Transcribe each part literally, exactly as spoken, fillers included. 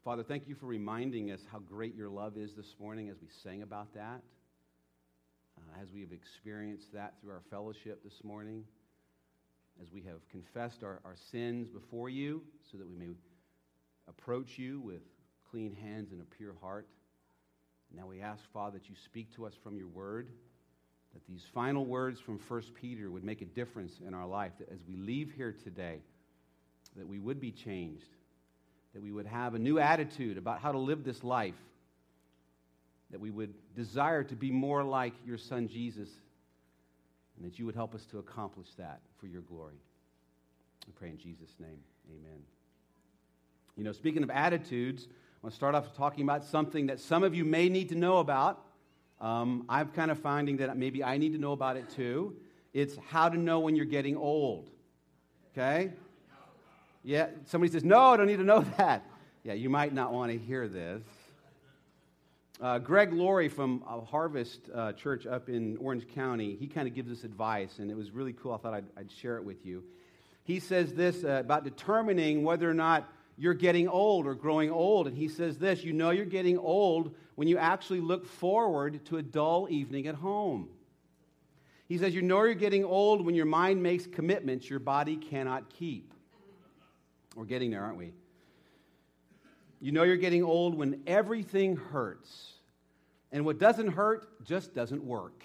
Father, thank you for reminding us how great your love is this morning as we sang about that, uh, as we have experienced that through our fellowship this morning, as we have confessed our, our sins before you so that we may approach you with clean hands and a pure heart. Now we ask, Father, that you speak to us from your word, that these final words from First Peter would make a difference in our life, that as we leave here today, that we would be changed, that we would have a new attitude about how to live this life, that we would desire to be more like your Son Jesus, and that you would help us to accomplish that for your glory. I pray in Jesus' name, amen. You know, speaking of attitudes, I want to start off talking about something that some of you may need to know about. Um, I'm kind of finding that maybe I need to know about it too. It's how to know when you're getting old. Okay? Yeah, somebody says, no, I don't need to know that. Yeah, you might not want to hear this. Uh, Greg Laurie from uh, Harvest uh, Church up in Orange County, he kind of gives us advice, and it was really cool. I thought I'd, I'd share it with you. He says this uh, about determining whether or not you're getting old or growing old, and he says this: you know you're getting old when you actually look forward to a dull evening at home. He says you know you're getting old when your mind makes commitments your body cannot keep. We're getting there, aren't we? You know you're getting old when everything hurts, and what doesn't hurt just doesn't work.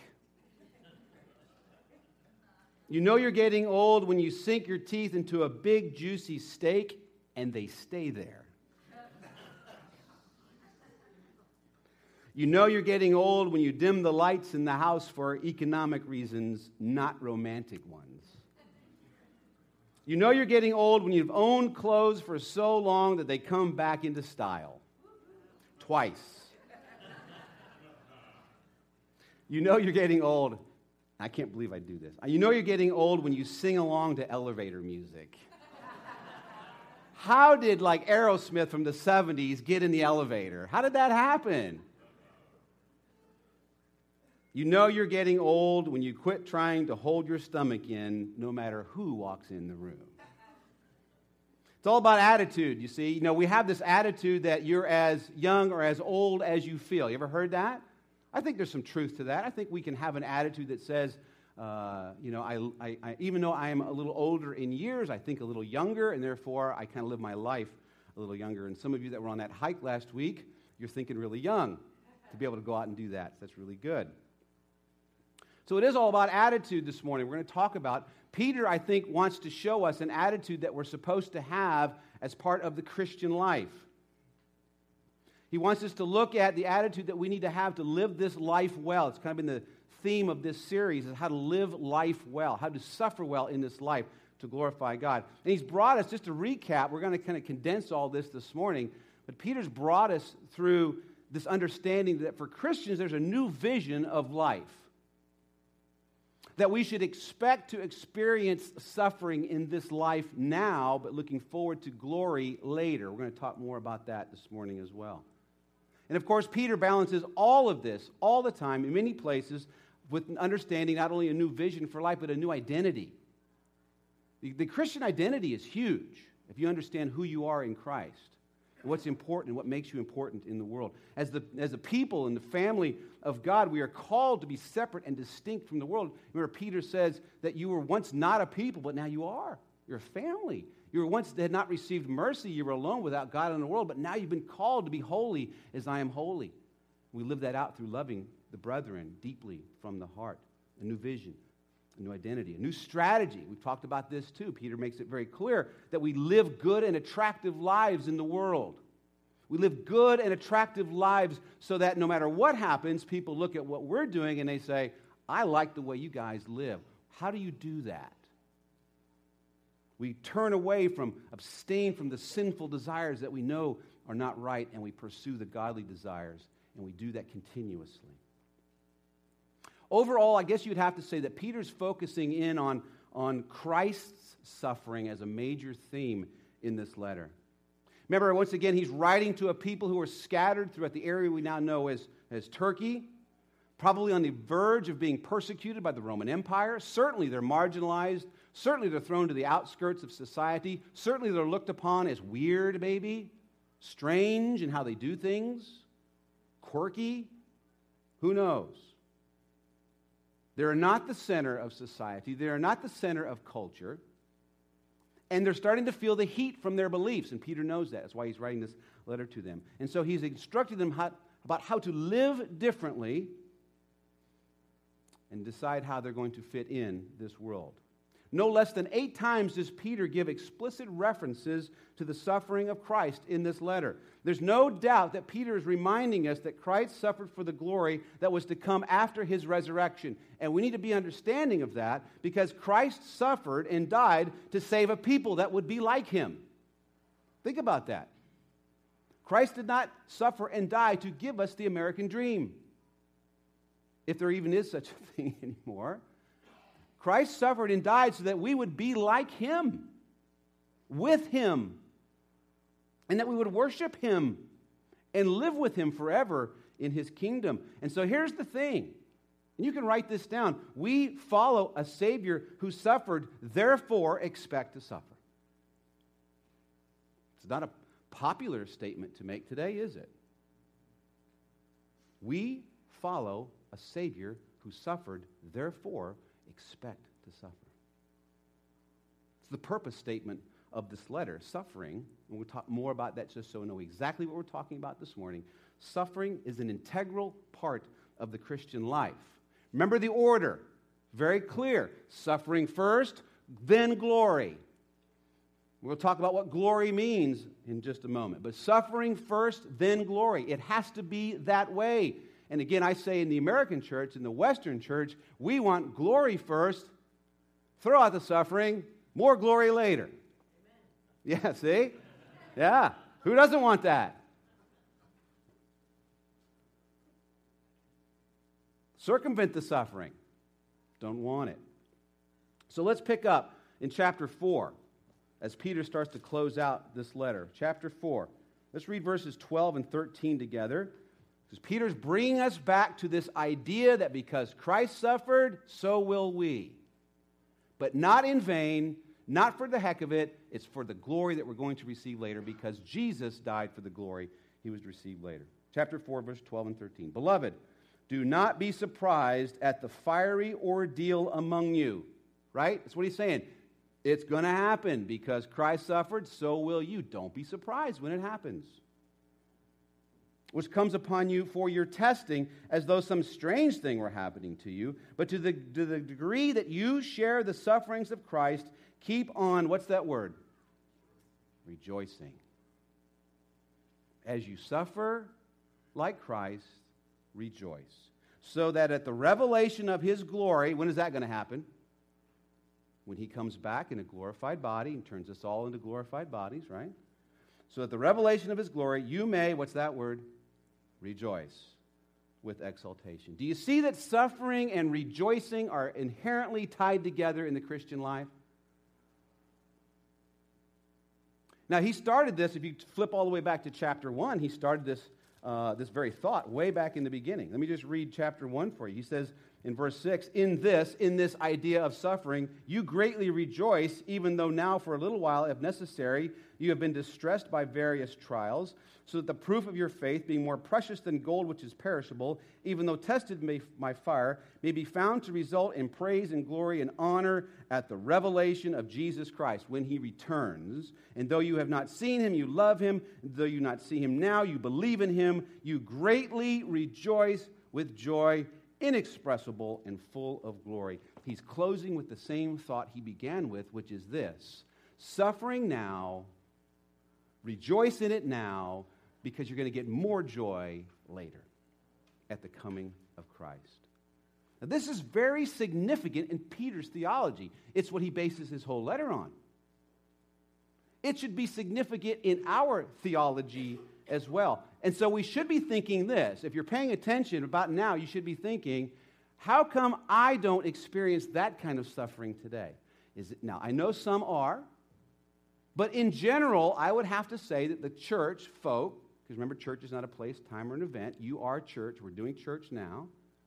You know you're getting old when you sink your teeth into a big, juicy steak, and they stay there. You know you're getting old when you dim the lights in the house for economic reasons, not romantic ones. You know you're getting old when you've owned clothes for so long that they come back into style. Twice. You know you're getting old. I can't believe I do this. You know you're getting old when you sing along to elevator music. How did, like, Aerosmith from the seventies get in the elevator? How did that happen? You know you're getting old when you quit trying to hold your stomach in no matter who walks in the room. It's all about attitude, you see. You know, we have this attitude that you're as young or as old as you feel. You ever heard that? I think there's some truth to that. I think we can have an attitude that says, uh, you know, I, I, I, even though I am a little older in years, I think a little younger, and therefore I kind of live my life a little younger. And some of you that were on that hike last week, you're thinking really young to be able to go out and do that. That's really good. So it is all about attitude this morning. We're going to talk about, Peter, I think, wants to show us an attitude that we're supposed to have as part of the Christian life. He wants us to look at the attitude that we need to have to live this life well. It's kind of been the theme of this series, is how to live life well, how to suffer well in this life to glorify God. And he's brought us, just to recap, we're going to kind of condense all this this morning, but Peter's brought us through this understanding that for Christians there's a new vision of life. That we should expect to experience suffering in this life now, but looking forward to glory later. We're going to talk more about that this morning as well. And of course, Peter balances all of this all the time in many places with understanding not only a new vision for life, but a new identity. The, the Christian identity is huge if you understand who you are in Christ and what's important and what makes you important in the world. As the, as the people and the family of God, we are called to be separate and distinct from the world. Remember, Peter says that you were once not a people, but now you are. You're a family. You were once had not received mercy. You were alone without God in the world, but now you've been called to be holy as I am holy. We live that out through loving the brethren deeply from the heart. A new vision, a new identity, a new strategy. We've talked about this too. Peter makes it very clear that we live good and attractive lives in the world. We live good and attractive lives so that no matter what happens, people look at what we're doing and they say, I like the way you guys live. How do you do that? We turn away from, abstain from the sinful desires that we know are not right, and we pursue the godly desires, and we do that continuously. Overall, I guess you'd have to say that Peter's focusing in on, on Christ's suffering as a major theme in this letter. Remember, once again, he's writing to a people who are scattered throughout the area we now know as, as Turkey, probably on the verge of being persecuted by the Roman Empire. Certainly they're marginalized. Certainly they're thrown to the outskirts of society. Certainly they're looked upon as weird, maybe. strange in how they do things, quirky, who knows? They're not the center of society. They are not the center of culture. And they're starting to feel the heat from their beliefs. And Peter knows that. That's why he's writing this letter to them. And so he's instructing them how, about how to live differently and decide how they're going to fit in this world. No less than eight times does Peter give explicit references to the suffering of Christ in this letter. There's no doubt that Peter is reminding us that Christ suffered for the glory that was to come after his resurrection. And we need to be understanding of that because Christ suffered and died to save a people that would be like him. Think about that. Christ did not suffer and die to give us the American dream, if there even is such a thing anymore. Christ suffered and died so that we would be like him, with him, and that we would worship him and live with him forever in his kingdom. And so here's the thing, and you can write this down. We follow a Savior who suffered, therefore expect to suffer. It's not a popular statement to make today, is it? We follow a Savior who suffered, therefore expect to suffer. It's the purpose statement of this letter, suffering, and we'll talk more about that just so we know exactly what we're talking about this morning. Suffering is an integral part of the Christian life. Remember the order, very clear. Suffering first, then glory. We'll talk about what glory means in just a moment. But suffering first, then glory. It has to be that way. And again, I say in the American church, in the Western church, we want glory first, throw out the suffering, more glory later. Amen. Yeah, see? Yeah. Who doesn't want that? Circumvent the suffering. Don't want it. So let's pick up in chapter four as Peter starts to close out this letter. Chapter four. Let's read verses twelve and thirteen together. Because Peter's bringing us back to this idea that because Christ suffered, so will we. But not in vain, not for the heck of it. It's for the glory that we're going to receive later because Jesus died for the glory he was received later. Chapter four, verse twelve and thirteen. Beloved, do not be surprised at the fiery ordeal among you. Right? That's what he's saying. It's going to happen because Christ suffered, so will you. Don't be surprised when it happens. Which comes upon you for your testing, as though some strange thing were happening to you. But to the, to the degree that you share the sufferings of Christ, keep on, what's that word? Rejoicing. As you suffer like Christ, rejoice. So that at the revelation of his glory, when is that going to happen? When he comes back in a glorified body and turns us all into glorified bodies, right? So at the revelation of his glory, you may, what's that word? Rejoice with exaltation. Do you see that suffering and rejoicing are inherently tied together in the Christian life? Now, he started this, if you flip all the way back to chapter one, he started this, uh, this very thought way back in the beginning. Let me just read chapter one for you. He says in verse six, in this, in this idea of suffering, you greatly rejoice, even though now for a little while, if necessary, you have been distressed by various trials, so that the proof of your faith, being more precious than gold which is perishable, even though tested may, by fire, may be found to result in praise and glory and honor at the revelation of Jesus Christ when he returns. And though you have not seen him, you love him. Though you not see him now, you believe in him. You greatly rejoice with joy inexpressible and full of glory. He's closing with the same thought he began with, which is this: suffering now, rejoice in it now, because you're going to get more joy later at the coming of Christ. Now, this is very significant in Peter's theology. It's what he bases his whole letter on. It should be significant in our theology as well. And so we should be thinking this. If you're paying attention about now, you should be thinking, how come I don't experience that kind of suffering today? Is it, now, I know some are, but in general, I would have to say that the church folk, because remember, church is not a place, time, or an event. You are church. We're doing church now.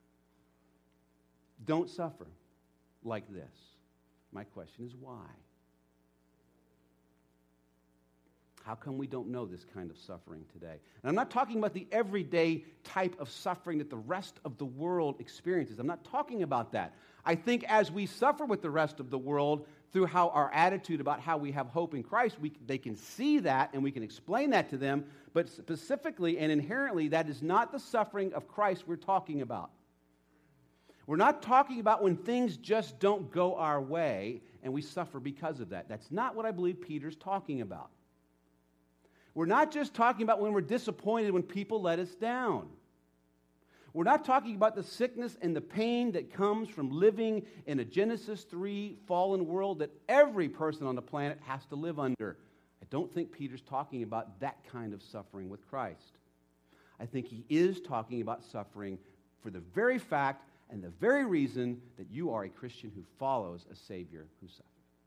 Don't suffer like this. My question is why? How come we don't know this kind of suffering today? And I'm not talking about the everyday type of suffering that the rest of the world experiences. I'm not talking about that. I think as we suffer with the rest of the world through how our attitude about how we have hope in Christ, we, they can see that and we can explain that to them. But specifically and inherently, that is not the suffering of Christ we're talking about. We're not talking about when things just don't go our way and we suffer because of that. That's not what I believe Peter's talking about. We're not just talking about when we're disappointed when people let us down. We're not talking about the sickness and the pain that comes from living in a Genesis three fallen world that every person on the planet has to live under. I don't think Peter's talking about that kind of suffering with Christ. I think he is talking about suffering for the very fact and the very reason that you are a Christian who follows a Savior who suffered.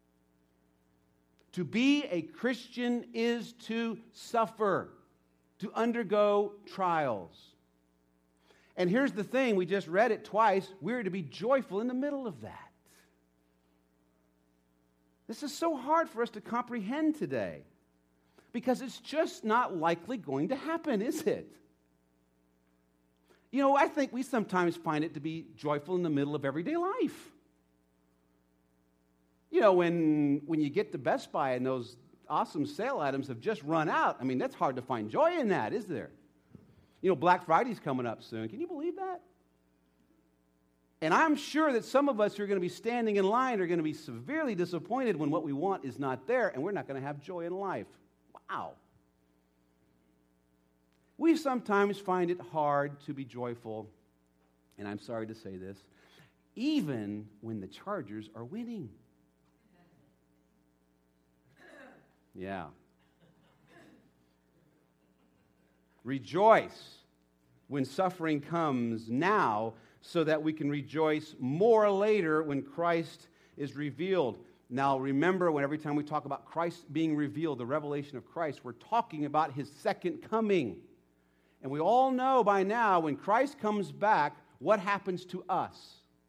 To be a Christian is to suffer, to undergo trials. And here's the thing, we just read it twice, we're to be joyful in the middle of that. This is so hard for us to comprehend today because it's just not likely going to happen, is it? You know, I think we sometimes find it to be joyful in the middle of everyday life. You know, when, when you get to Best Buy and those awesome sale items have just run out, I mean, that's hard to find joy in that, is there? You know, Black Friday's coming up soon. Can you believe that? And I'm sure that some of us who are going to be standing in line are going to be severely disappointed when what we want is not there, and we're not going to have joy in life. Wow. We sometimes find it hard to be joyful, and I'm sorry to say this, even when the Chargers are winning. Yeah. Rejoice when suffering comes now so that we can rejoice more later when Christ is revealed. Now remember, when every time we talk about Christ being revealed, the revelation of Christ, we're talking about his second coming. And we all know by now when Christ comes back, what happens to us?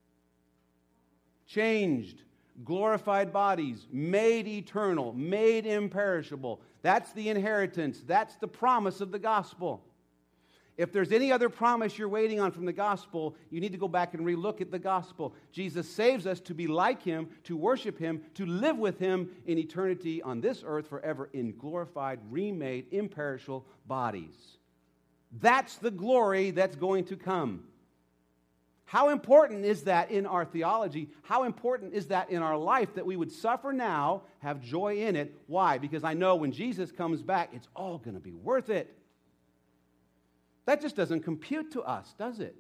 Changed. Glorified bodies, made eternal, made imperishable. That's the inheritance. That's the promise of the gospel. If there's any other promise you're waiting on from the gospel, you need to go back and relook at the gospel. Jesus saves us to be like him, to worship him, to live with him in eternity on this earth forever in glorified, remade, imperishable bodies. That's the glory that's going to come. How important is that in our theology? How important is that in our life that we would suffer now, have joy in it? Why? Because I know when Jesus comes back, it's all going to be worth it. That just doesn't compute to us, does it?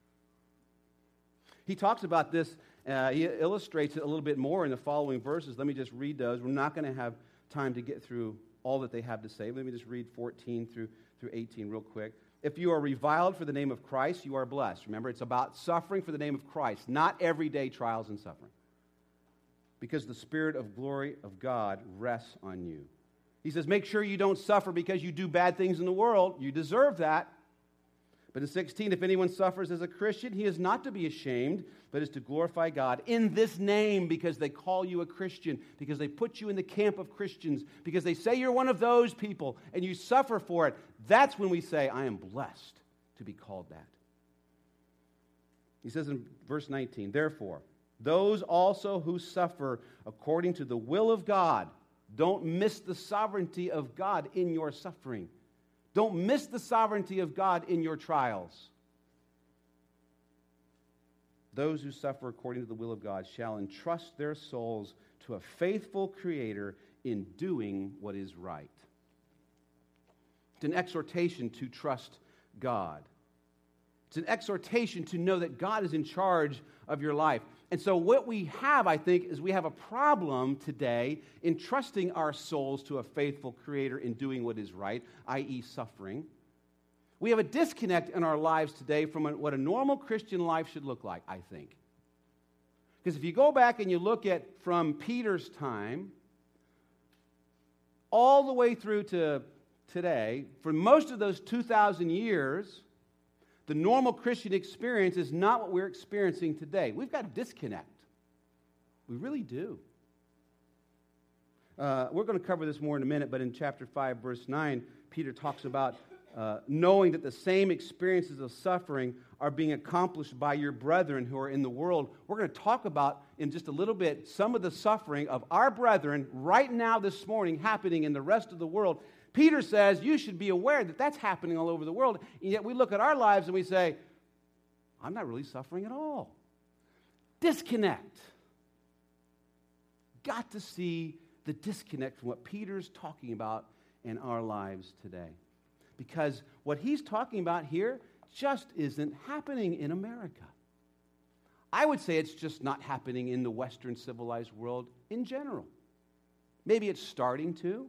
He talks about this, uh, he illustrates it a little bit more in the following verses. Let me just read those. We're not going to have time to get through all that they have to say. Let me just read fourteen through, through eighteen real quick. If you are reviled for the name of Christ, you are blessed. Remember, it's about suffering for the name of Christ, not everyday trials and suffering. Because the Spirit of glory of God rests on you. He says, make sure you don't suffer because you do bad things in the world. You deserve that. But in sixteen, if anyone suffers as a Christian, he is not to be ashamed, but is to glorify God in this name because they call you a Christian, because they put you in the camp of Christians, because they say you're one of those people and you suffer for it. That's when we say, I am blessed to be called that. He says in verse nineteen, therefore, those also who suffer according to the will of God, don't miss the sovereignty of God in your suffering. Don't miss the sovereignty of God in your trials. Those who suffer according to the will of God shall entrust their souls to a faithful Creator in doing what is right. It's an exhortation to trust God. It's an exhortation to know that God is in charge of your life. And so what we have, I think, is we have a problem today in trusting our souls to a faithful Creator in doing what is right, that is suffering. We have a disconnect in our lives today from what a normal Christian life should look like, I think. Because if you go back and you look at from Peter's time all the way through to today, for most of those two thousand years, the normal Christian experience is not what we're experiencing today. We've got a disconnect. We really do. uh, we're going to cover this more in a minute, but in chapter five, verse nine, Peter talks about uh, knowing that the same experiences of suffering are being accomplished by your brethren who are in the world. We're going to talk about, in just a little bit, some of the suffering of our brethren right now this morning happening in the rest of the world. Peter says you should be aware that that's happening all over the world, and yet we look at our lives and we say, I'm not really suffering at all. Disconnect. Got to see the disconnect from what Peter's talking about in our lives today. Because what he's talking about here just isn't happening in America. I would say it's just not happening in the Western civilized world in general. Maybe it's starting to.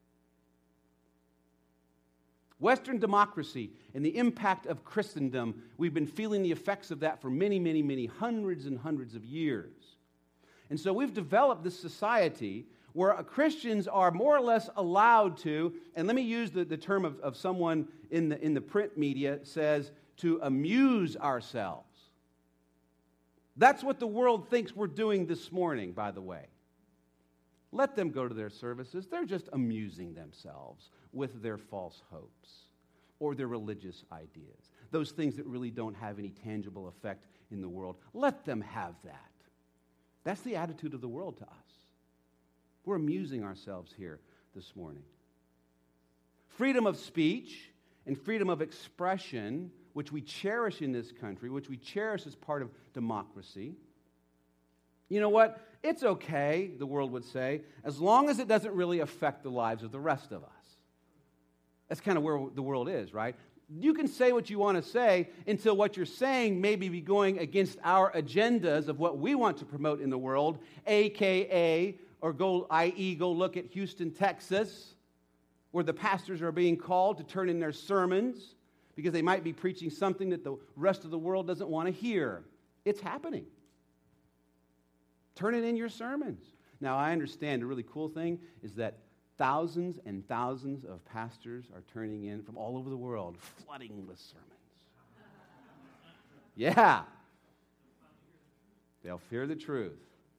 Western democracy and the impact of Christendom, we've been feeling the effects of that for many, many, many hundreds and hundreds of years. And so we've developed this society where Christians are more or less allowed to, and let me use the, the term of, of someone in the, in the print media, says to amuse ourselves. That's what the world thinks we're doing this morning, by the way. Let them go to their services. They're just amusing themselves with their false hopes or their religious ideas, those things that really don't have any tangible effect in the world. Let them have that. That's the attitude of the world to us. We're amusing ourselves here this morning. Freedom of speech and freedom of expression, which we cherish in this country, which we cherish as part of democracy. You know what? It's okay, the world would say, as long as it doesn't really affect the lives of the rest of us. That's kind of where the world is, right? You can say what you want to say until what you're saying may be going against our agendas of what we want to promote in the world, a k a or go, that is, go look at Houston, Texas, where the pastors are being called to turn in their sermons because they might be preaching something that the rest of the world doesn't want to hear. It's happening. Turn it in your sermons. Now, I understand the really cool thing is that thousands and thousands of pastors are turning in from all over the world, flooding with sermons. Yeah. They'll fear the truth.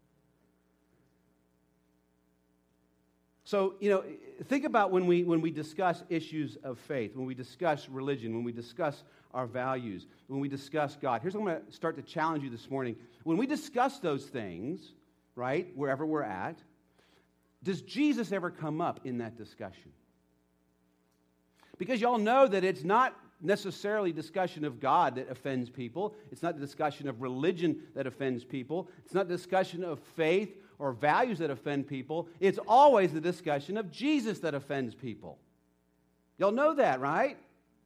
So, you know, think about when we when we discuss issues of faith, when we discuss religion, when we discuss our values, when we discuss God. Here's what I'm going to start to challenge you this morning. When we discuss those things, right, wherever we're at, does Jesus ever come up in that discussion? Because y'all know that it's not necessarily discussion of God that offends people. It's not the discussion of religion that offends people. It's not discussion of faith or values that offend people. It's always the discussion of Jesus that offends people. Y'all know that, right?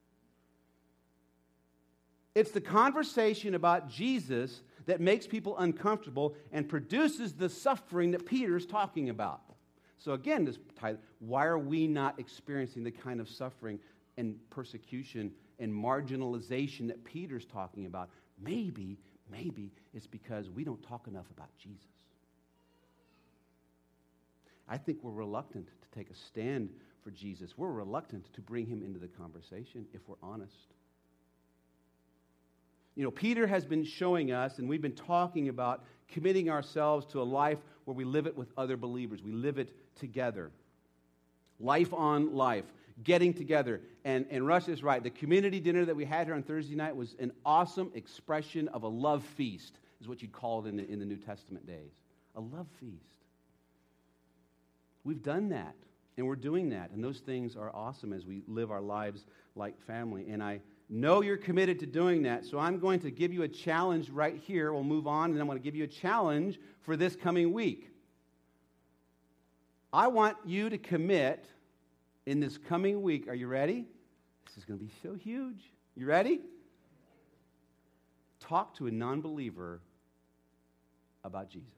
It's the conversation about Jesus that makes people uncomfortable and produces the suffering that Peter's talking about. So again, this why are we not experiencing the kind of suffering and persecution and marginalization that Peter's talking about? Maybe, maybe it's because we don't talk enough about Jesus. I think we're reluctant to take a stand for Jesus. We're reluctant to bring him into the conversation, if we're honest. You know, Peter has been showing us, and we've been talking about committing ourselves to a life where we live it with other believers. We live it together. Life on life. Getting together. And, and Rush is right. The community dinner that we had here on Thursday night was an awesome expression of a love feast, is what you'd call it in the, in the New Testament days. A love feast. We've done that, and we're doing that, and those things are awesome as we live our lives like family. And I know you're committed to doing that, so I'm going to give you a challenge right here. We'll move on, and I'm going to give you a challenge for this coming week. I want you to commit in this coming week. Are you ready? This is going to be so huge. You ready? Talk to a non-believer about Jesus.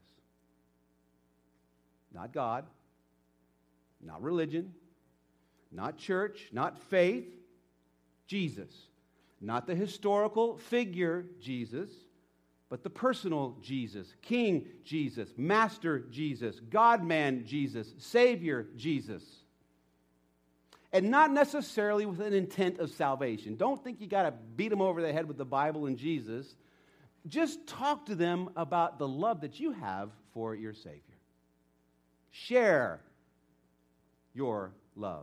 Not God. Not religion, not church, not faith, Jesus. Not the historical figure Jesus, but the personal Jesus, King Jesus, Master Jesus, God-man Jesus, Savior Jesus. And not necessarily with an intent of salvation. Don't think you got to beat them over the head with the Bible and Jesus. Just talk to them about the love that you have for your Savior. Share your love.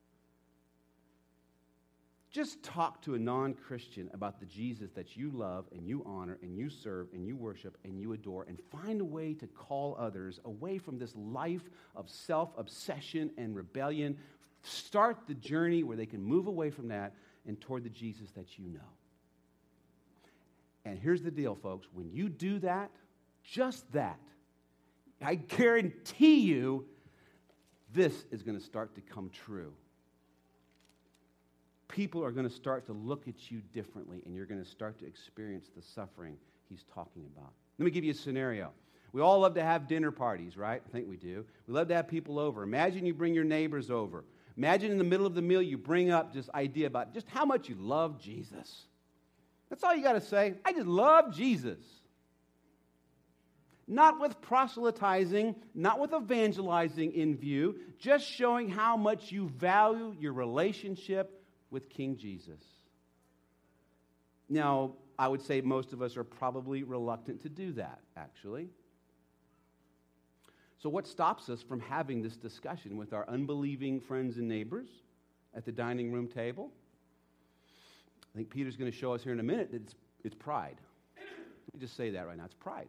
Just talk to a non-Christian about the Jesus that you love and you honor and you serve and you worship and you adore, and find a way to call others away from this life of self-obsession and rebellion. Start the journey where they can move away from that and toward the Jesus that you know. And here's the deal, folks. When you do that, just that, I guarantee you, this is going to start to come true. People are going to start to look at you differently, and you're going to start to experience the suffering he's talking about. Let me give you a scenario. We all love to have dinner parties, right? I think we do. We love to have people over. Imagine you bring your neighbors over. Imagine in the middle of the meal you bring up this idea about just how much you love Jesus. That's all you got to say. I just love Jesus. Not with proselytizing, not with evangelizing in view, just showing how much you value your relationship with King Jesus. Now, I would say most of us are probably reluctant to do that, actually. So what stops us from having this discussion with our unbelieving friends and neighbors at the dining room table? I think Peter's going to show us here in a minute that it's, it's pride. Let me just say that right now. It's pride.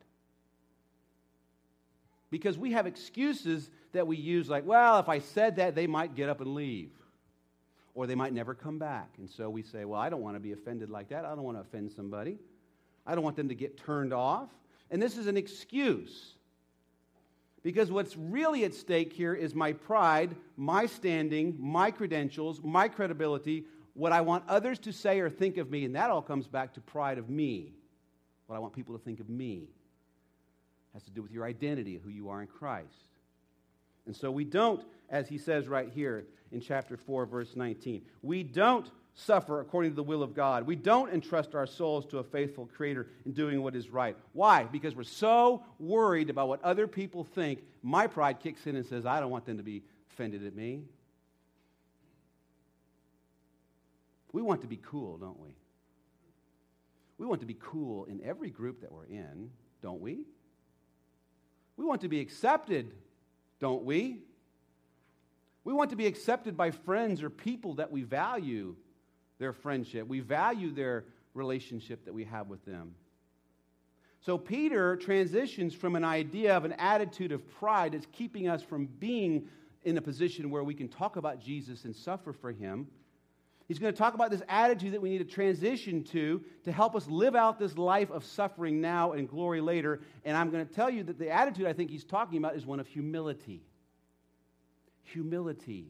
Because we have excuses that we use like, well, if I said that, they might get up and leave. Or they might never come back. And so we say, well, I don't want to be offended like that. I don't want to offend somebody. I don't want them to get turned off. And this is an excuse. Because what's really at stake here is my pride, my standing, my credentials, my credibility, what I want others to say or think of me. And that all comes back to pride of me. What I want people to think of me. It has to do with your identity, who you are in Christ. And so we don't, as he says right here in chapter four, verse nineteen, we don't suffer according to the will of God. We don't entrust our souls to a faithful Creator in doing what is right. Why? Because we're so worried about what other people think, my pride kicks in and says, I don't want them to be offended at me. We want to be cool, don't we? We want to be cool in every group that we're in, don't we? We want to be accepted, don't we? We want to be accepted by friends or people that we value their friendship. We value their relationship that we have with them. So Peter transitions from an idea of an attitude of pride that's keeping us from being in a position where we can talk about Jesus and suffer for him. He's going to talk about this attitude that we need to transition to to help us live out this life of suffering now and glory later. And I'm going to tell you that the attitude I think he's talking about is one of humility. Humility.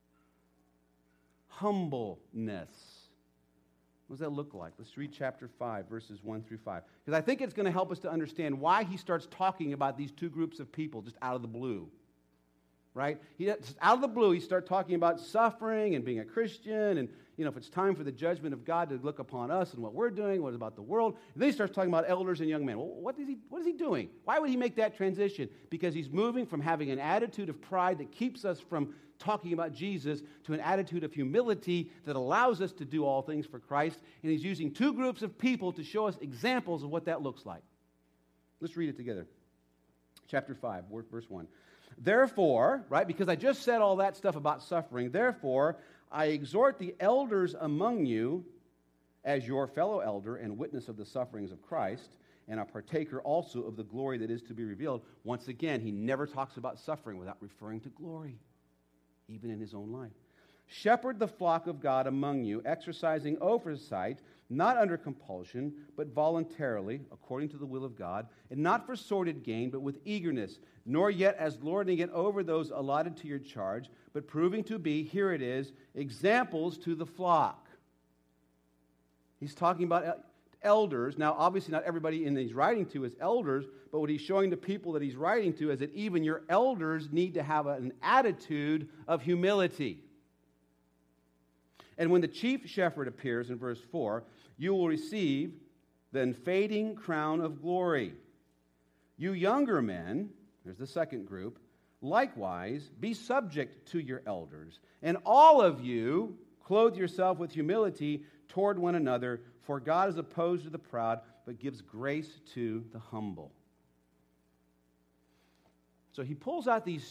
Humbleness. What does that look like? Let's read chapter five, verses one through five. Because I think it's going to help us to understand why he starts talking about these two groups of people just out of the blue. Right? He, just out of the blue, he starts talking about suffering and being a Christian, and you know, if it's time for the judgment of God to look upon us and what we're doing, what about the world? And then he starts talking about elders and young men. Well, what is he, what is he doing? Why would he make that transition? Because he's moving from having an attitude of pride that keeps us from talking about Jesus to an attitude of humility that allows us to do all things for Christ. And he's using two groups of people to show us examples of what that looks like. Let's read it together. Chapter five, verse one. Therefore, right, because I just said all that stuff about suffering, therefore, I exhort the elders among you as your fellow elder and witness of the sufferings of Christ, and a partaker also of the glory that is to be revealed. Once again, he never talks about suffering without referring to glory, even in his own life. Shepherd the flock of God among you, exercising oversight, not under compulsion, but voluntarily, according to the will of God, and not for sordid gain, but with eagerness, nor yet as lording it over those allotted to your charge, but proving to be, here it is, examples to the flock. He's talking about elders. Now, obviously not everybody in that he's writing to is elders, but what he's showing the people that he's writing to is that even your elders need to have an attitude of humility. And when the chief shepherd appears in verse four, you will receive the unfading crown of glory. You younger men, here's the second group, likewise be subject to your elders. And all of you clothe yourself with humility toward one another, for God is opposed to the proud, but gives grace to the humble. So he pulls out these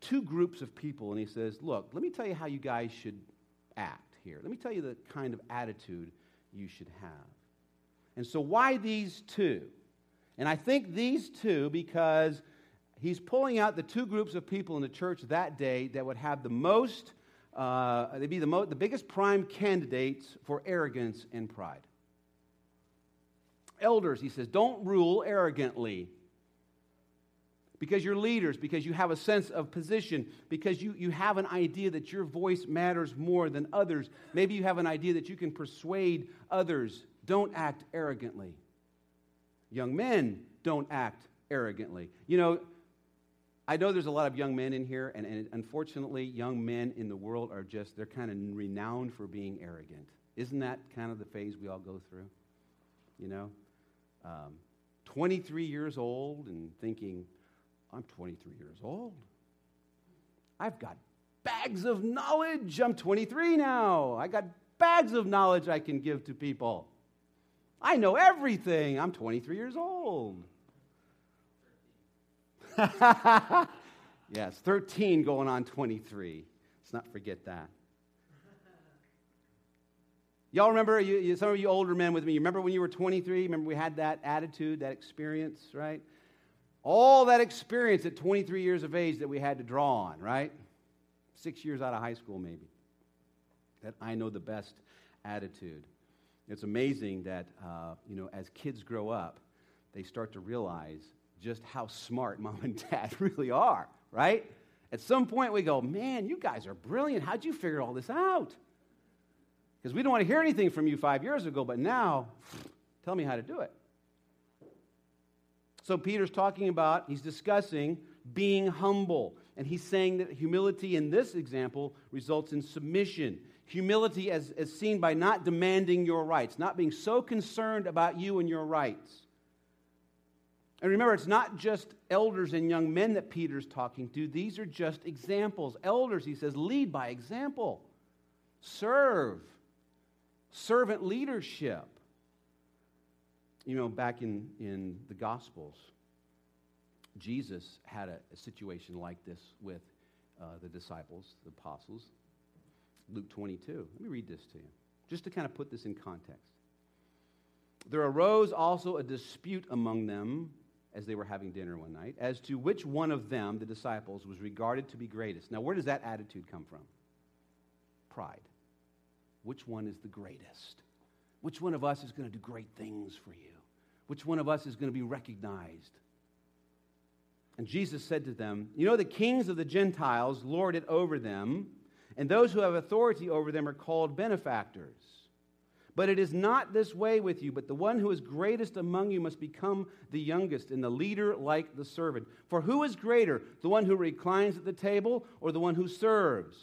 two groups of people, and he says, look, let me tell you how you guys should act here. Let me tell you the kind of attitude you should have. And so why these two? And I think these two because he's pulling out the two groups of people in the church that day that would have the most, uh, they'd be the, mo- the biggest prime candidates for arrogance and pride. Elders, he says, don't rule arrogantly. Because you're leaders, because you have a sense of position, because you, you have an idea that your voice matters more than others. Maybe you have an idea that you can persuade others. Don't act arrogantly. Young men, don't act arrogantly. You know, I know there's a lot of young men in here, and, and unfortunately, young men in the world are just, they're kind of renowned for being arrogant. Isn't that kind of the phase we all go through? You know? Um, twenty-three years old and thinking, I'm twenty-three years old. I've got bags of knowledge. I'm twenty-three now. I got bags of knowledge I can give to people. I know everything. I'm twenty-three years old. Yes, thirteen going on twenty-three. Let's not forget that. Y'all remember, you, you, some of you older men with me, you remember when you were twenty-three? Remember we had that attitude, that experience, right? All that experience at twenty-three years of age that we had to draw on, right? Six years out of high school, maybe. That I know the best attitude. It's amazing that, uh, you know, as kids grow up, they start to realize just how smart mom and dad really are, right? At some point we go, man, you guys are brilliant. How'd you figure all this out? Because we don't want to hear anything from you five years ago, but now, tell me how to do it. So Peter's talking about, he's discussing being humble. And he's saying that humility in this example results in submission. Humility as, as seen by not demanding your rights, not being so concerned about you and your rights. And remember, it's not just elders and young men that Peter's talking to. These are just examples. Elders, he says, lead by example. Serve. Servant leadership. You know, back in, in the Gospels, Jesus had a, a situation like this with uh, the disciples, the apostles. Luke twenty-two. Let me read this to you, just to kind of put this in context. There arose also a dispute among them as they were having dinner one night, as to which one of them, the disciples, was regarded to be greatest. Now, where does that attitude come from? Pride. Which one is the greatest? Which one of us is going to do great things for you? Which one of us is going to be recognized? And Jesus said to them, you know, the kings of the Gentiles lord it over them, and those who have authority over them are called benefactors. But it is not this way with you, but the one who is greatest among you must become the youngest, and the leader like the servant. For who is greater, the one who reclines at the table or the one who serves?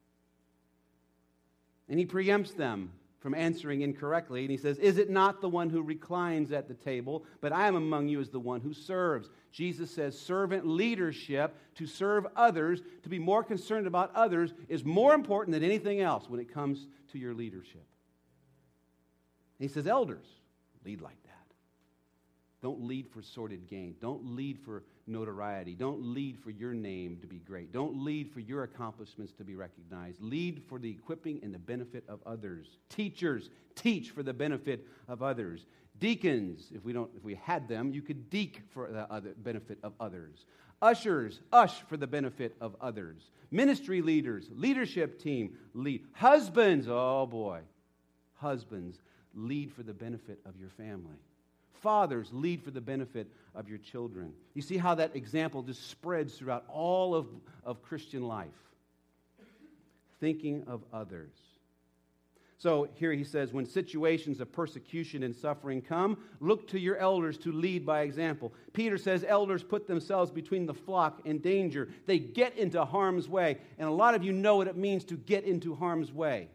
And he preempts them from answering incorrectly, and he says, is it not the one who reclines at the table, but I am among you as the one who serves? Jesus says servant leadership, to serve others, to be more concerned about others, is more important than anything else when it comes to your leadership. And he says, elders, lead like that. Don't lead for sordid gain. Don't lead for notoriety. Don't lead for your name to be great. Don't lead for your accomplishments to be recognized. Lead for the equipping and the benefit of others. Teachers, teach for the benefit of others. Deacons, if we don't, if we had them, you could deek for the other benefit of others. Ushers, ush for the benefit of others. Ministry leaders, leadership team, lead. Husbands, oh boy, husbands, lead for the benefit of your family. Fathers, lead for the benefit of your children. You see how that example just spreads throughout all of, of Christian life. Thinking of others. So here he says, when situations of persecution and suffering come, look to your elders to lead by example. Peter says elders put themselves between the flock and danger. They get into harm's way. And a lot of you know what it means to get into harm's way.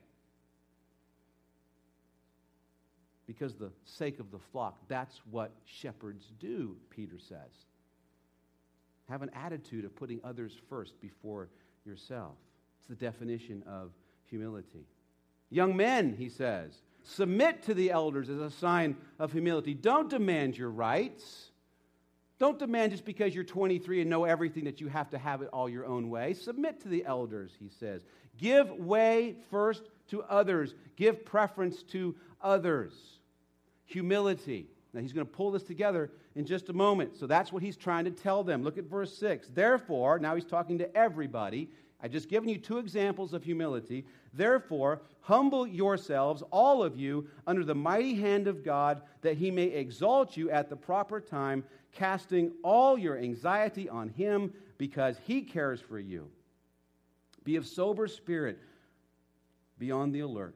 Because the sake of the flock, that's what shepherds do, Peter says. Have an attitude of putting others first before yourself. It's the definition of humility. Young men, he says, submit to the elders as a sign of humility. Don't demand your rights. Don't demand just because you're twenty-three and know everything that you have to have it all your own way. Submit to the elders, he says. Give way first to others. Give preference to others. Humility. Now, he's going to pull this together in just a moment. So that's what he's trying to tell them. Look at verse six. Therefore, now he's talking to everybody. I've just given you two examples of humility. Therefore, humble yourselves, all of you, under the mighty hand of God, that he may exalt you at the proper time, casting all your anxiety on him, because he cares for you. Be of sober spirit, be on the alert.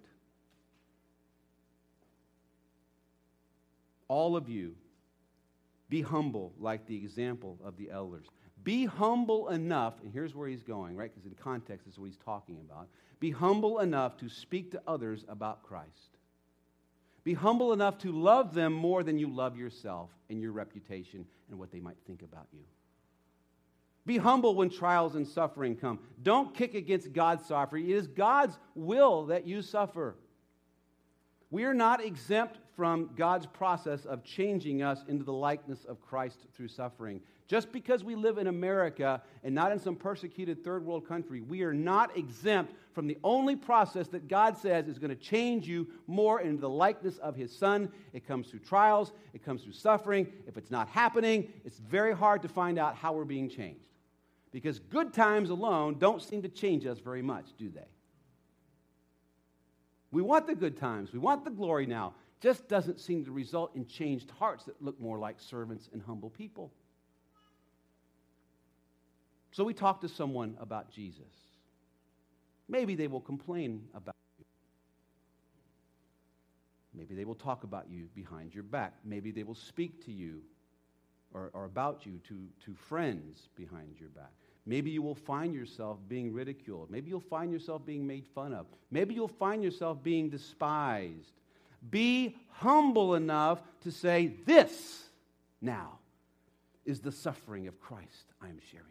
All of you, be humble like the example of the elders. Be humble enough, and here's where he's going, right? Because in context, this is what he's talking about. Be humble enough to speak to others about Christ. Be humble enough to love them more than you love yourself and your reputation and what they might think about you. Be humble when trials and suffering come. Don't kick against God's suffering. It is God's will that you suffer. We are not exempt from God's process of changing us into the likeness of Christ through suffering. Just because we live in America and not in some persecuted third world country, we are not exempt from the only process that God says is going to change you more into the likeness of his Son. It comes through trials. It comes through suffering. If it's not happening, it's very hard to find out how we're being changed. Because good times alone don't seem to change us very much, do they? We want the good times. We want the glory now. Just doesn't seem to result in changed hearts that look more like servants and humble people. So we talk to someone about Jesus. Maybe they will complain about you. Maybe they will talk about you behind your back. Maybe they will speak to you or, or about you to, to friends behind your back. Maybe you will find yourself being ridiculed. Maybe you'll find yourself being made fun of. Maybe you'll find yourself being despised. Be humble enough to say, this now is the suffering of Christ I am sharing with.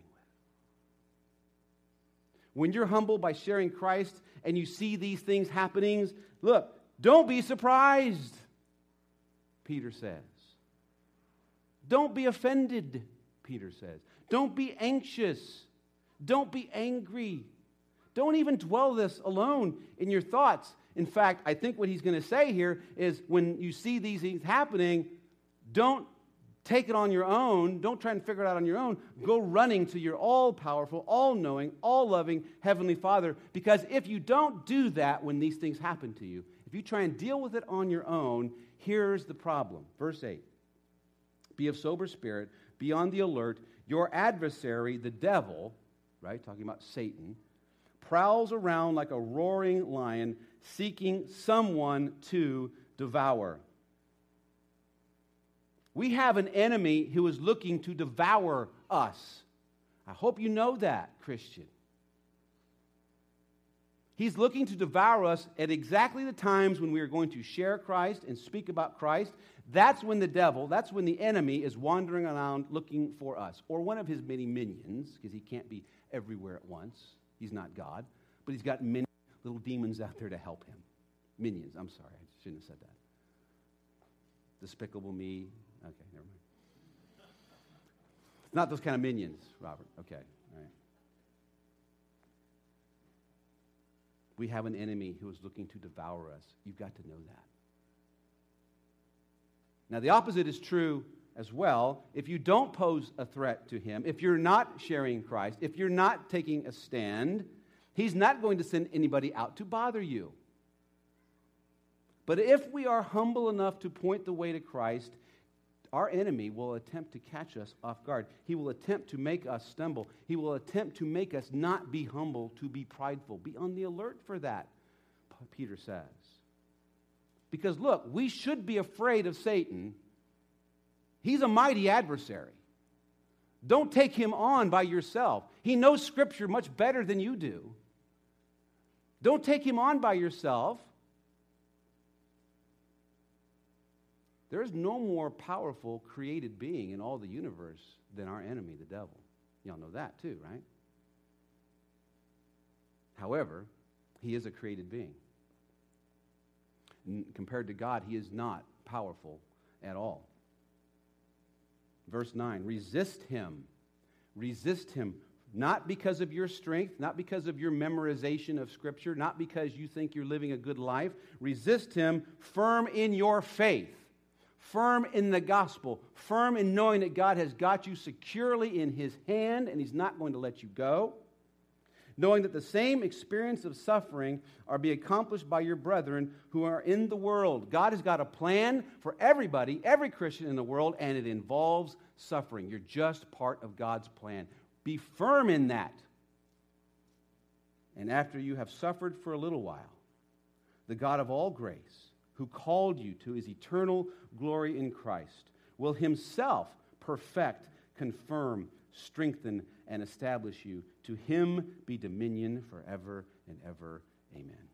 When you're humble by sharing Christ and you see these things happening, look, don't be surprised, Peter says. Don't be offended, Peter says. Don't be anxious. Don't be angry. Don't even dwell this alone in your thoughts. In fact, I think what he's going to say here is when you see these things happening, don't take it on your own. Don't try and figure it out on your own. Go running to your all-powerful, all-knowing, all-loving Heavenly Father. Because if you don't do that when these things happen to you, if you try and deal with it on your own, here's the problem. Verse eight. Be of sober spirit, be on the alert. Your adversary, the devil, right, talking about Satan, prowls around like a roaring lion, seeking someone to devour. We have an enemy who is looking to devour us. I hope you know that, Christian. He's looking to devour us at exactly the times when we are going to share Christ and speak about Christ. That's when the devil, that's when the enemy is wandering around looking for us, or one of his many minions, because he can't be everywhere at once. He's not God, but he's got many little demons out there to help him. Minions, I'm sorry, I shouldn't have said that. Despicable Me. Okay, never mind. Not those kind of minions, Robert. Okay, all right. We have an enemy who is looking to devour us. You've got to know that. Now, the opposite is true as well. If you don't pose a threat to him, if you're not sharing Christ, if you're not taking a stand, he's not going to send anybody out to bother you. But if we are humble enough to point the way to Christ, our enemy will attempt to catch us off guard. He will attempt to make us stumble. He will attempt to make us not be humble, to be prideful. Be on the alert for that, Peter says. Because look, we should be afraid of Satan. He's a mighty adversary. Don't take him on by yourself. He knows Scripture much better than you do. Don't take him on by yourself. There is no more powerful created being in all the universe than our enemy, the devil. Y'all know that too, right? However, he is a created being. And compared to God, he is not powerful at all. Verse nine, resist him. Resist him. Not because of your strength, not because of your memorization of Scripture, not because you think you're living a good life. Resist him firm in your faith, firm in the gospel, firm in knowing that God has got you securely in his hand and he's not going to let you go. Knowing that the same experience of suffering are being accomplished by your brethren who are in the world. God has got a plan for everybody, every Christian in the world, and it involves suffering. You're just part of God's plan. Be firm in that. And after you have suffered for a little while, the God of all grace, who called you to his eternal glory in Christ, will himself perfect, confirm, strengthen, and establish you. To him be dominion forever and ever. Amen.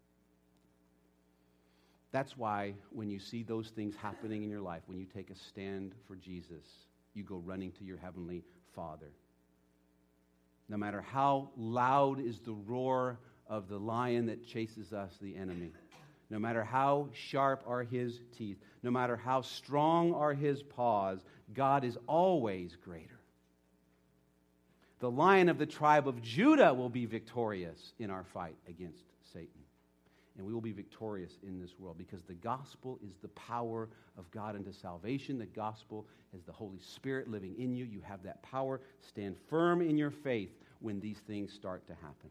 That's why when you see those things happening in your life, when you take a stand for Jesus, you go running to your heavenly Father. No matter how loud is the roar of the lion that chases us, the enemy, no matter how sharp are his teeth, no matter how strong are his paws, God is always greater. The Lion of the tribe of Judah will be victorious in our fight against Satan. And we will be victorious in this world because the gospel is the power of God unto salvation. The gospel is the Holy Spirit living in you. You have that power. Stand firm in your faith when these things start to happen.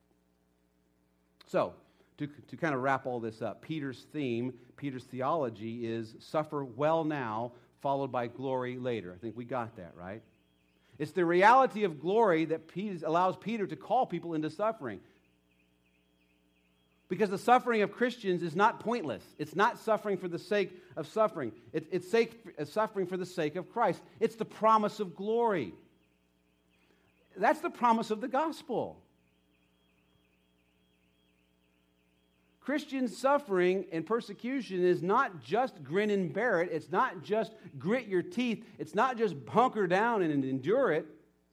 So, to, to kind of wrap all this up, Peter's theme, Peter's theology is suffer well now, followed by glory later. I think we got that, right? It's the reality of glory that Peter, allows Peter to call people into suffering. Because the suffering of Christians is not pointless. It's not suffering for the sake of suffering. It, it's sake, it's suffering for the sake of Christ. It's the promise of glory. That's the promise of the gospel. Christian suffering and persecution is not just grin and bear it. It's not just grit your teeth. It's not just hunker down and endure it.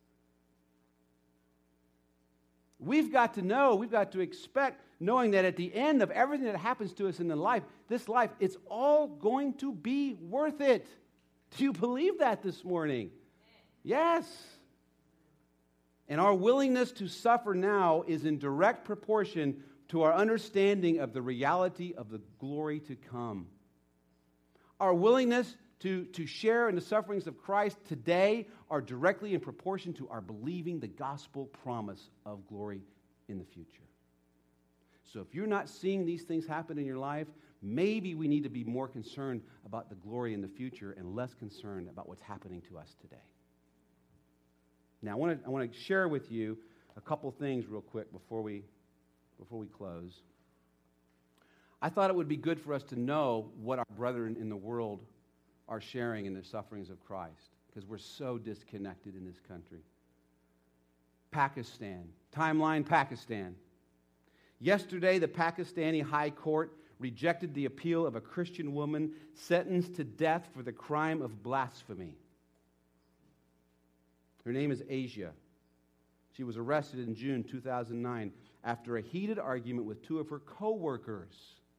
We've got to know, we've got to expect, knowing that at the end of everything that happens to us in the life, this life, it's all going to be worth it. Do you believe that this morning? Yes. And our willingness to suffer now is in direct proportion to our understanding of the reality of the glory to come. Our willingness to, to share in the sufferings of Christ today are directly in proportion to our believing the gospel promise of glory in the future. So if you're not seeing these things happen in your life, maybe we need to be more concerned about the glory in the future and less concerned about what's happening to us today. Now, I want to I want to share with you a couple things real quick before we before we close. I thought it would be good for us to know what our brethren in the world are sharing in the sufferings of Christ, because we're so disconnected in this country. Pakistan. Timeline, Pakistan. Yesterday, the Pakistani High Court rejected the appeal of a Christian woman sentenced to death for the crime of blasphemy. Her name is Asia. She was arrested in June two thousand nine after a heated argument with two of her co-workers.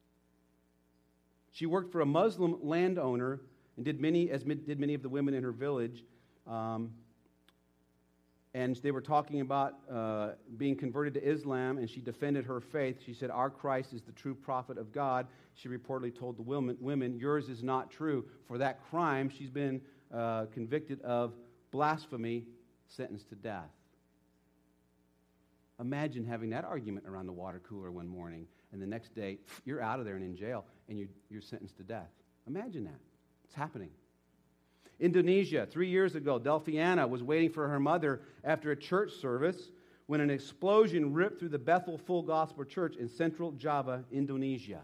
She worked for a Muslim landowner and did many, as did many of the women in her village. Um, and they were talking about uh, being converted to Islam, and she defended her faith. She said, "Our Christ is the true prophet of God." She reportedly told the women, women "Yours is not true." For that crime, she's been uh, convicted of blasphemy, sentenced to death. Imagine having that argument around the water cooler one morning, and the next day, you're out of there and in jail, and you're, you're sentenced to death. Imagine that. It's happening. Indonesia, three years ago, Delphiana was waiting for her mother after a church service when an explosion ripped through the Bethel Full Gospel Church in central Java, Indonesia.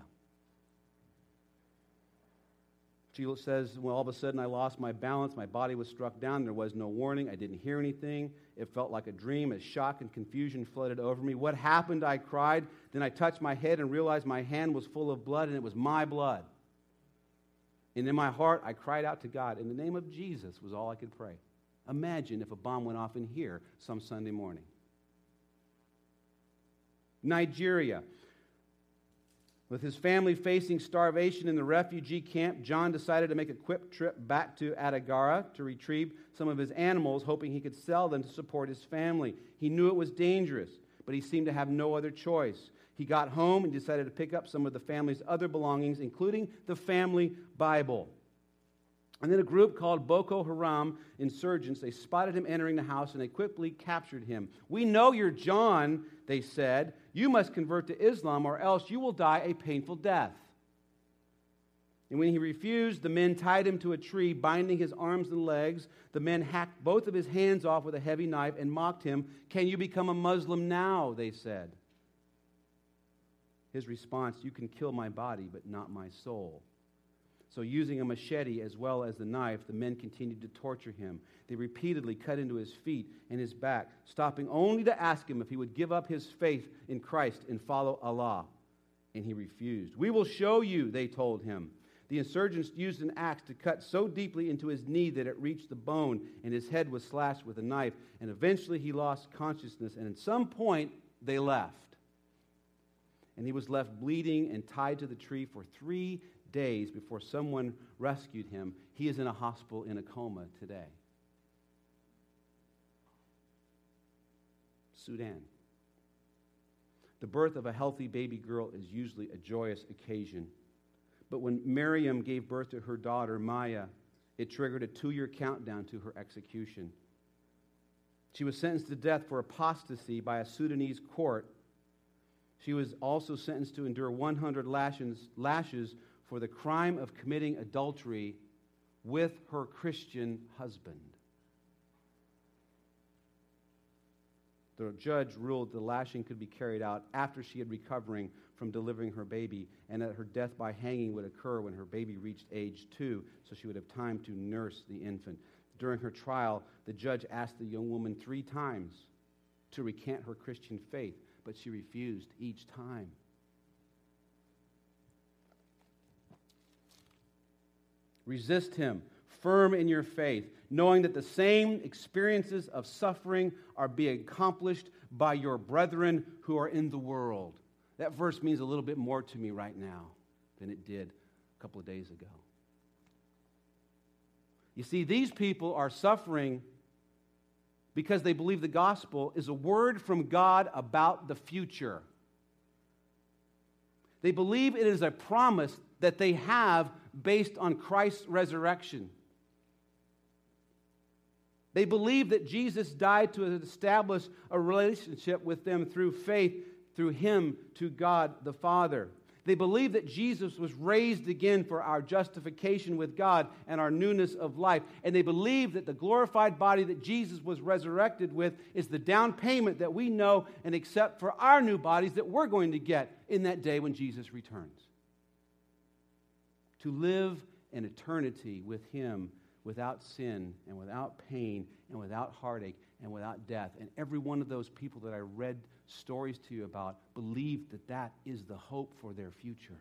She says, well, all of a sudden I lost my balance. My body was struck down. There was no warning. I didn't hear anything. It felt like a dream as shock and confusion flooded over me. What happened? I cried. Then I touched my head and realized my hand was full of blood, and it was my blood. And in my heart, I cried out to God. In the name of Jesus was all I could pray. Imagine if a bomb went off in here some Sunday morning. Nigeria. With his family facing starvation in the refugee camp, John decided to make a quick trip back to Atagara to retrieve some of his animals, hoping he could sell them to support his family. He knew it was dangerous, but he seemed to have no other choice. He got home and decided to pick up some of the family's other belongings, including the family Bible. And then a group called Boko Haram insurgents, they spotted him entering the house and they quickly captured him. "We know you're John," they said. "You must convert to Islam or else you will die a painful death." And when he refused, the men tied him to a tree, binding his arms and legs. The men hacked both of his hands off with a heavy knife and mocked him. "Can you become a Muslim now?" they said. His response, "You can kill my body, but not my soul." So using a machete as well as the knife, the men continued to torture him. They repeatedly cut into his feet and his back, stopping only to ask him if he would give up his faith in Christ and follow Allah. And he refused. "We will show you," they told him. The insurgents used an axe to cut so deeply into his knee that it reached the bone, and his head was slashed with a knife. And eventually he lost consciousness, and at some point they left. And he was left bleeding and tied to the tree for three days before someone rescued him. He is in a hospital in a coma today. Sudan. The birth of a healthy baby girl is usually a joyous occasion. But when Miriam gave birth to her daughter, Maya, it triggered a two-year countdown to her execution. She was sentenced to death for apostasy by a Sudanese court. She was also sentenced to endure one hundred lashes, lashes for the crime of committing adultery with her Christian husband. The judge ruled the lashing could be carried out after she had recovering from delivering her baby, and that her death by hanging would occur when her baby reached age two, so she would have time to nurse the infant. During her trial, the judge asked the young woman three times to recant her Christian faith, but she refused each time. Resist him, firm in your faith, knowing that the same experiences of suffering are being accomplished by your brethren who are in the world. That verse means a little bit more to me right now than it did a couple of days ago. You see, these people are suffering because they believe the gospel is a word from God about the future. They believe it is a promise that they have based on Christ's resurrection. They believe that Jesus died to establish a relationship with them through faith, through Him to God the Father. They believe that Jesus was raised again for our justification with God and our newness of life. And they believe that the glorified body that Jesus was resurrected with is the down payment that we know and accept for our new bodies that we're going to get in that day when Jesus returns. To live an eternity with Him without sin and without pain and without heartache and without death. And every one of those people that I read stories to you about believe that that is the hope for their future.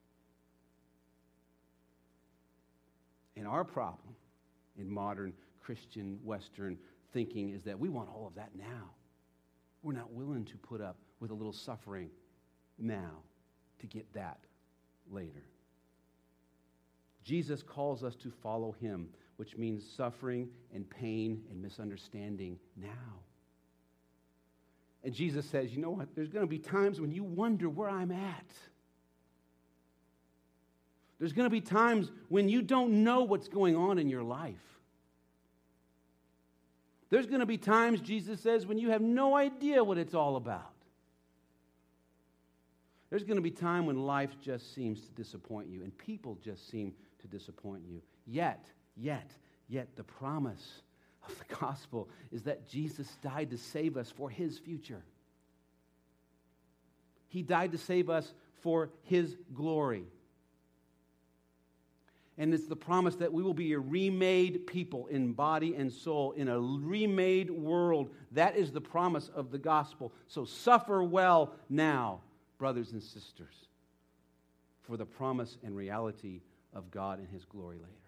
And our problem in modern Christian Western thinking is that we want all of that now. We're not willing to put up with a little suffering now to get that later. Jesus calls us to follow Him, which means suffering and pain and misunderstanding now. And Jesus says, you know what? There's going to be times when you wonder where I'm at. There's going to be times when you don't know what's going on in your life. There's going to be times, Jesus says, when you have no idea what it's all about. There's going to be time when life just seems to disappoint you and people just seem to disappoint you. Yet, yet, yet the promise of the gospel is that Jesus died to save us for His future. He died to save us for His glory. And it's the promise that we will be a remade people in body and soul, in a remade world. That is the promise of the gospel. So suffer well now, brothers and sisters, for the promise and reality of God and His glory later.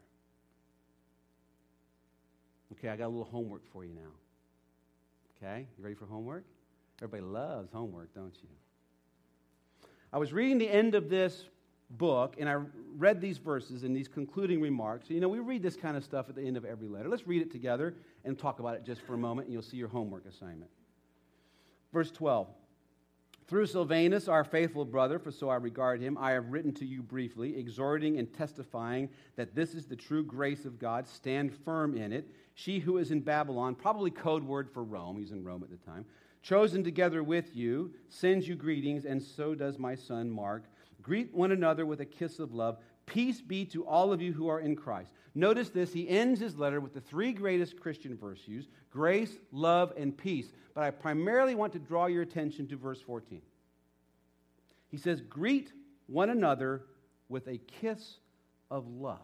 Okay, I got a little homework for you now. Okay, you ready for homework? Everybody loves homework, don't you? I was reading the end of this book, and I read these verses and these concluding remarks. You know, we read this kind of stuff at the end of every letter. Let's read it together and talk about it just for a moment, and you'll see your homework assignment. Verse twelve. Through Silvanus, our faithful brother, for so I regard him, I have written to you briefly, exhorting and testifying that this is the true grace of God. Stand firm in it. She who is in Babylon, probably code word for Rome, he's in Rome at the time, chosen together with you, sends you greetings, and so does my son Mark. Greet one another with a kiss of love. Peace be to all of you who are in Christ. Notice this, he ends his letter with the three greatest Christian virtues, grace, love, and peace. But I primarily want to draw your attention to verse fourteen. He says, greet one another with a kiss of love.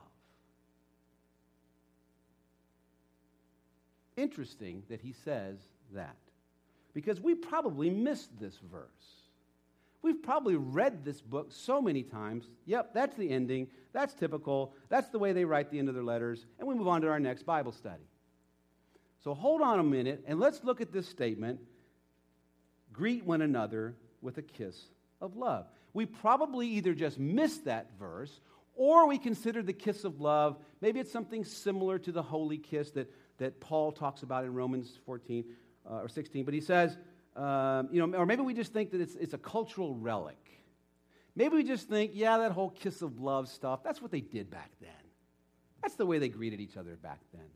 Interesting that he says that, because we probably missed this verse. We've probably read this book so many times. Yep, that's the ending. That's typical. That's the way they write the end of their letters. And we move on to our next Bible study. So hold on a minute and let's look at this statement. Greet one another with a kiss of love. We probably either just missed that verse or we consider the kiss of love, maybe it's something similar to the holy kiss that, that Paul talks about in Romans fourteen uh, or sixteen. But he says, Um, you know, or maybe we just think that it's, it's a cultural relic. Maybe we just think, yeah, that whole kiss of love stuff, that's what they did back then. That's the way they greeted each other back then.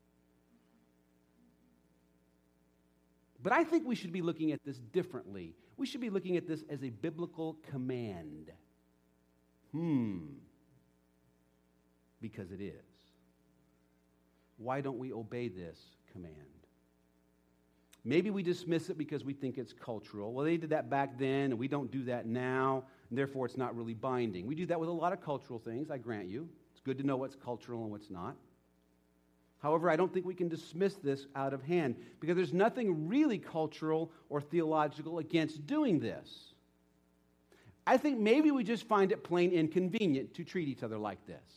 But I think we should be looking at this differently. We should be looking at this as a biblical command. Hmm. Because it is. Why don't we obey this command? Maybe we dismiss it because we think it's cultural. Well, they did that back then, and we don't do that now, and therefore it's not really binding. We do that with a lot of cultural things, I grant you. It's good to know what's cultural and what's not. However, I don't think we can dismiss this out of hand, because there's nothing really cultural or theological against doing this. I think maybe we just find it plain inconvenient to treat each other like this.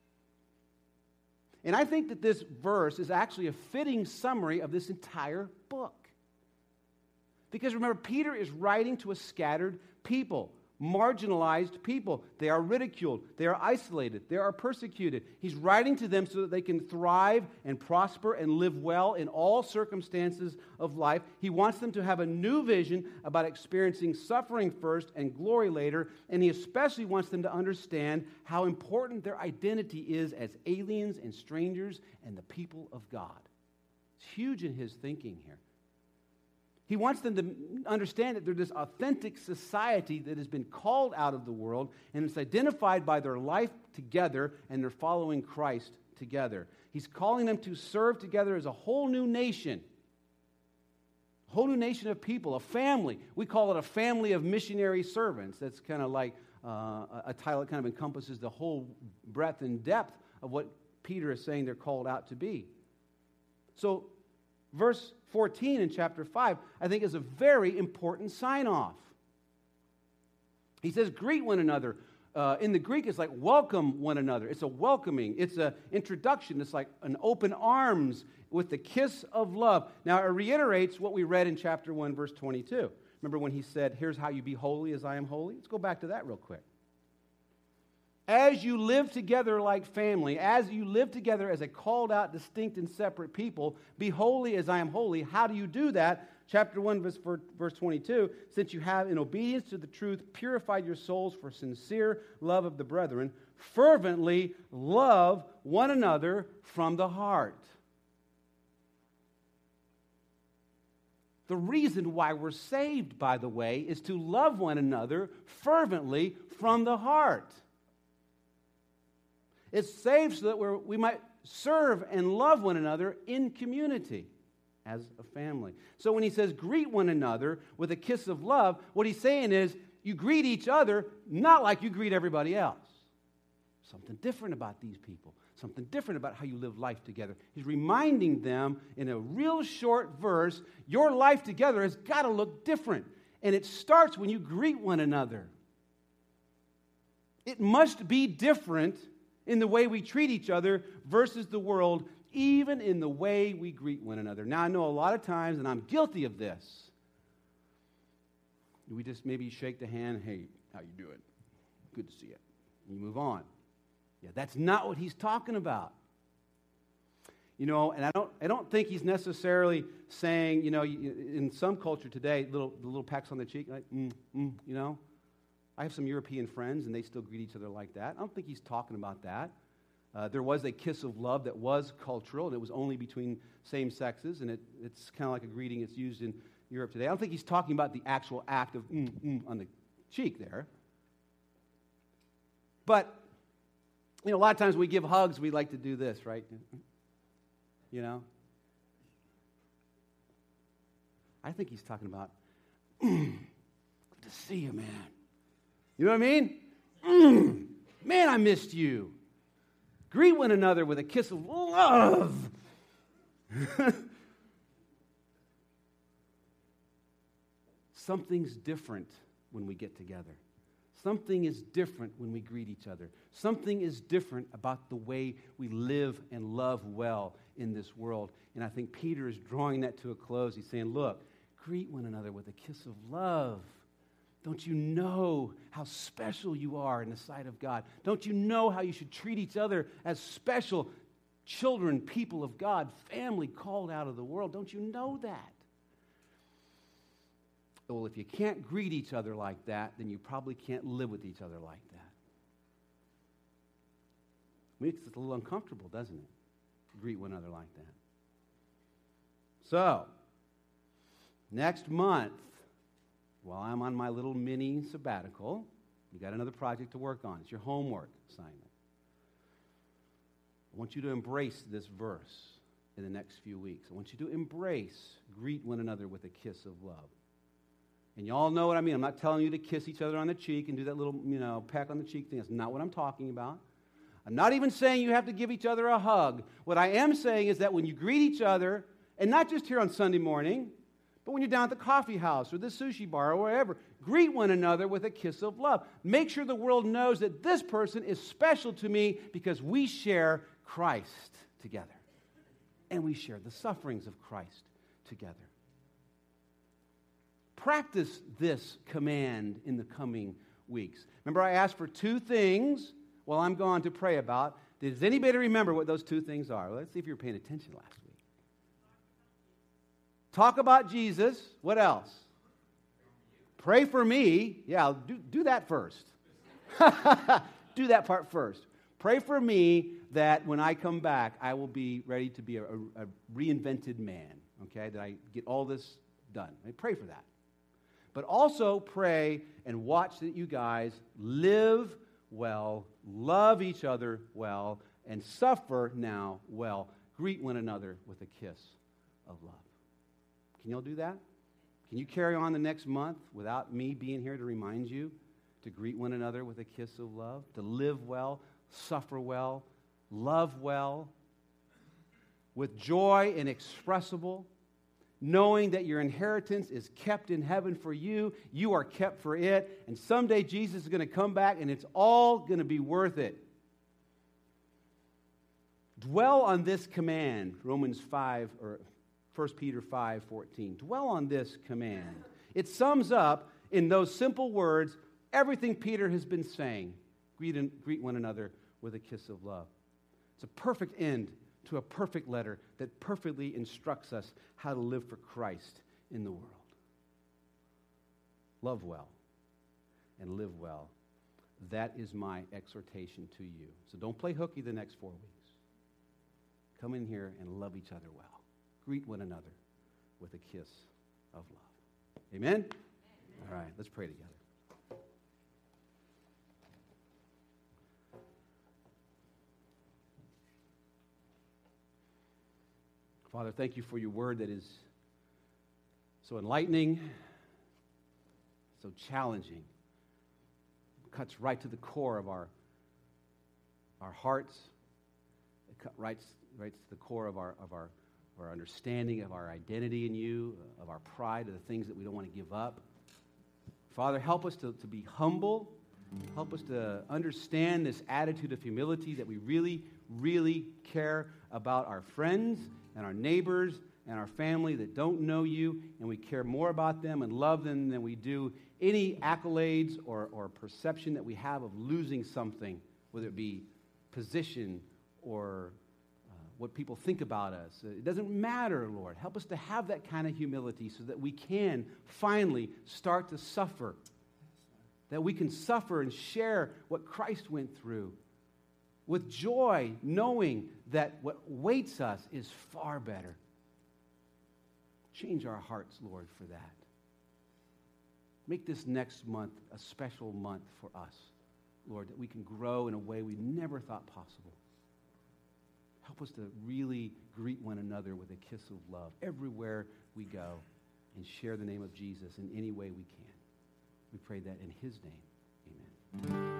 And I think that this verse is actually a fitting summary of this entire book. Because remember, Peter is writing to a scattered people, marginalized people. They are ridiculed. They are isolated. They are persecuted. He's writing to them so that they can thrive and prosper and live well in all circumstances of life. He wants them to have a new vision about experiencing suffering first and glory later. And he especially wants them to understand how important their identity is as aliens and strangers and the people of God. It's huge in his thinking here. He wants them to understand that they're this authentic society that has been called out of the world, and it's identified by their life together, and they're following Christ together. He's calling them to serve together as a whole new nation, a whole new nation of people, a family. We call it a family of missionary servants. That's kind of like uh, a title that kind of encompasses the whole breadth and depth of what Peter is saying they're called out to be. So, verse fourteen in chapter five, I think, is a very important sign-off. He says, greet one another. Uh, in the Greek, it's like welcome one another. It's a welcoming. It's an introduction. It's like an open arms with the kiss of love. Now, it reiterates what we read in chapter one, verse twenty-two. Remember when he said, here's how you be holy as I am holy? Let's go back to that real quick. As you live together like family, as you live together as a called out, distinct, and separate people, be holy as I am holy. How do you do that? Chapter one, verse, verse twenty-two, since you have, in obedience to the truth, purified your souls for sincere love of the brethren, fervently love one another from the heart. The reason why we're saved, by the way, is to love one another fervently from the heart. It's saved so that we're, we might serve and love one another in community as a family. So when he says greet one another with a kiss of love, what he's saying is you greet each other not like you greet everybody else. Something different about these people. Something different about how you live life together. He's reminding them in a real short verse, your life together has got to look different. And it starts when you greet one another. It must be different in the way we treat each other versus the world, even in the way we greet one another. Now, I know a lot of times, and I'm guilty of this, we just maybe shake the hand, hey, how you doing? Good to see you. And you move on. Yeah, that's not what he's talking about. You know, and I don't I don't think he's necessarily saying, you know, in some culture today, little the little pecks on the cheek, like, mm, mm, you know. I have some European friends, and they still greet each other like that. I don't think he's talking about that. Uh, there was a kiss of love that was cultural, and it was only between same sexes, and it, it's kind of like a greeting that's used in Europe today. I don't think he's talking about the actual act of mm, mm on the cheek there. But, you know, a lot of times when we give hugs, we like to do this, right? You know? I think he's talking about, mm, good to see you, man. You know what I mean? Mm, man, I missed you. Greet one another with a kiss of love. Something's different when we get together. Something is different when we greet each other. Something is different about the way we live and love well in this world. And I think Peter is drawing that to a close. He's saying, look, greet one another with a kiss of love. Don't you know how special you are in the sight of God? Don't you know how you should treat each other as special children, people of God, family called out of the world? Don't you know that? Well, if you can't greet each other like that, then you probably can't live with each other like that. Makes it a little uncomfortable, doesn't it? Greet one another like that. So, next month, while I'm on my little mini sabbatical, you got another project to work on. It's your homework assignment. I want you to embrace this verse in the next few weeks. I want you to embrace, greet one another with a kiss of love. And you all know what I mean. I'm not telling you to kiss each other on the cheek and do that little, you know, peck on the cheek thing. That's not what I'm talking about. I'm not even saying you have to give each other a hug. What I am saying is that when you greet each other, and not just here on Sunday morning, but when you're down at the coffee house or the sushi bar or wherever, greet one another with a kiss of love. Make sure the world knows that this person is special to me because we share Christ together. And we share the sufferings of Christ together. Practice this command in the coming weeks. Remember, I asked for two things while I'm gone to pray about. Does anybody remember what those two things are? Well, let's see if you were paying attention last week. Talk about Jesus. What else? Pray for me. Yeah, do, do that first. Do that part first. Pray for me that when I come back, I will be ready to be a, a, a reinvented man, okay? That I get all this done. I pray for that. But also pray and watch that you guys live well, love each other well, and suffer now well. Greet one another with a kiss of love. Can y'all do that? Can you carry on the next month without me being here to remind you to greet one another with a kiss of love, to live well, suffer well, love well, with joy inexpressible, knowing that your inheritance is kept in heaven for you, you are kept for it, and someday Jesus is going to come back and it's all going to be worth it. Dwell on this command, Romans five, or First Peter five fourteen. Dwell on this command. It sums up in those simple words everything Peter has been saying. Greet, and, greet one another with a kiss of love. It's a perfect end to a perfect letter that perfectly instructs us how to live for Christ in the world. Love well and live well. That is my exhortation to you. So don't play hooky the next four weeks. Come in here and love each other well. Greet one another with a kiss of love. Amen? Amen. All right, let's pray together. Father, thank you for your word that is so enlightening, so challenging. It cuts right to the core of our, our hearts. It cuts right, right to the core of our, of our of our understanding of our identity in you, of our pride, of the things that we don't want to give up. Father, help us to, to be humble. Help us to understand this attitude of humility that we really, really care about our friends and our neighbors and our family that don't know you, and we care more about them and love them than we do any accolades or, or perception that we have of losing something, whether it be position or uh, what people think about us. It doesn't matter, Lord. Help us to have that kind of humility so that we can finally start to suffer, that we can suffer and share what Christ went through with joy, knowing that what waits us is far better. Change our hearts, Lord, for that. Make this next month a special month for us, Lord, that we can grow in a way we never thought possible. Help us to really greet one another with a kiss of love everywhere we go and share the name of Jesus in any way we can. We pray that in his name. Amen.